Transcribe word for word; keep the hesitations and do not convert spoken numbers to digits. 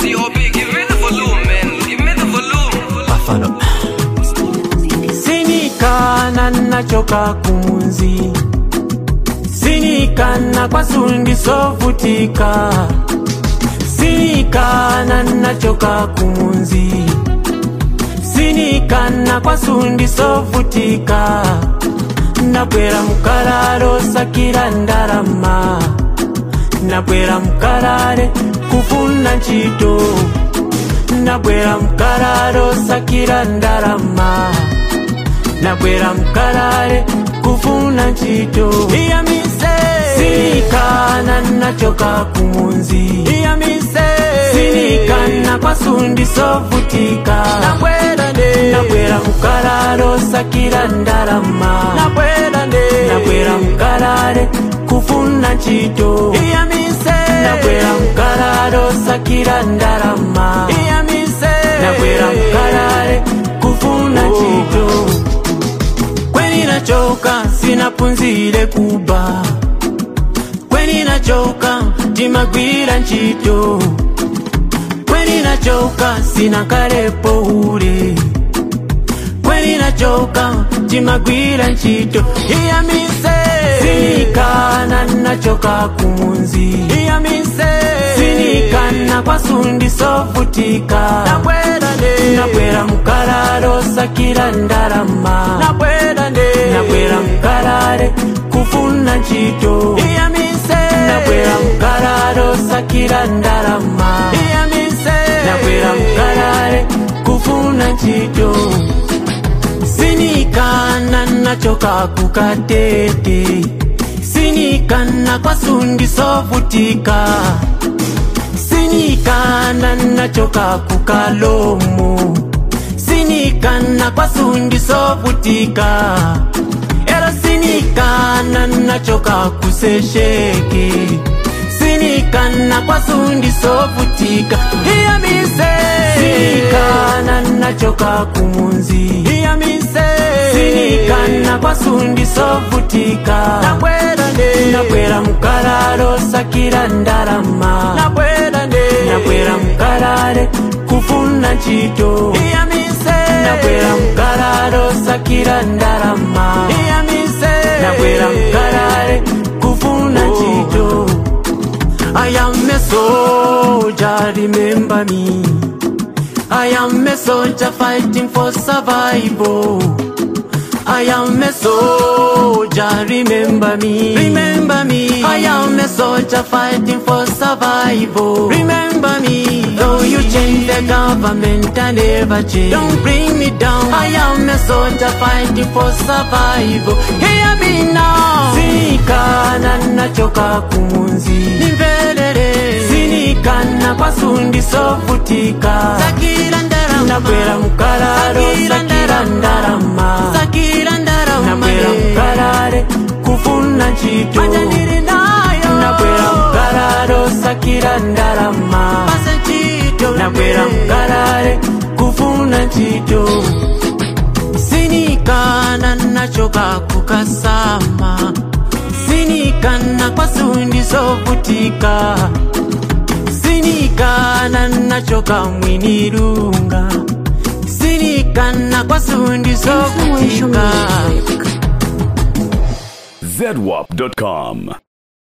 C O B, give me the volume, man. Give me the volume. Buffalo. Sinikana nachoka kumunzi, sinikana kwa sundi sofutika. Sinikana nachoka kumunzi, sinikana kwa sundi sofutika. Nabwera mukalaro sakira ndarama, nabwera mukalare kufuna ntchito. Nabwera mukalaro sakira ndarama, nabwera mukalare kufuna ntchito. Iyamise sinikana nachoka kumunzi, iyamise sinikana kwa sundi sofutika. Nabwera nde nabwera mukalaro sakira ndarama, nabwera nde nabwera mukalare kufuna ntchito. Iyamise nabwera mukalaro sakira ndarama, iyamise nabwera mukalare kufuna ntchito. Kweni nachoka sinapunzire kuba, kweni nachoka timagwira ntchito. Kweni nachoka sinakalepo ule, kweni nachoka timagwira ntchito. Iyamise sinikana nachoka kumunzi, iyamise sinikana kwa sundi sofutika. Nabwera nde nabwera mukalaro sakira ndarama, nabwera nde nabwera mukalare kufuna ntchito. Iyamise nabwera mukalaro sakira ndarama, iyamise nabwera mukalare kufuna ntchito. Sinikana nachoka kukatete, sinikana kwa sundi sofutika. Sinikana nachoka kukalomo, sinikana kwa sundi sofutika. Era sinikana nachoka kusesheke, sinikana kwa sundi sofutika. Iyamise sinikana nachoka kumunzi, iyamise sinikana kwa sundi sofutika. Nabwera nde nabwera mukalaro sakira ndarama, nabwera nde nabwera mukalare kufuna ntchito. Iyamise nabwera mukalaro sakira ndarama, iyamise nabwera mukalare kufuna ntchito. I am a soldier, remember me. I am a soldier fighting for survival. I am a soldier, remember me. Remember me. I am a soldier fighting for survival. Remember me. Though you change the government, I never change. Don't bring me down. I am a soldier fighting for survival. Hear me now. Sinikana nachoka kumunzi, nimvelele sinikana kwa sundi sofutika. Sakira ndarama nabwera mukalaro sakira ndarama, sakira ndarama nabwera mukalare kufuna ntchito. Manjaniri nayo nabwera mukalaro sakira ndarama, pasa ntchito nabwera mukalare kufuna ntchito. Sinikana nachoka kukasama, sinikana kwa sundi sofutika. Sinikana nachoka mwinirunga, sinikana kwa sundi sofutika. Z W A P dot com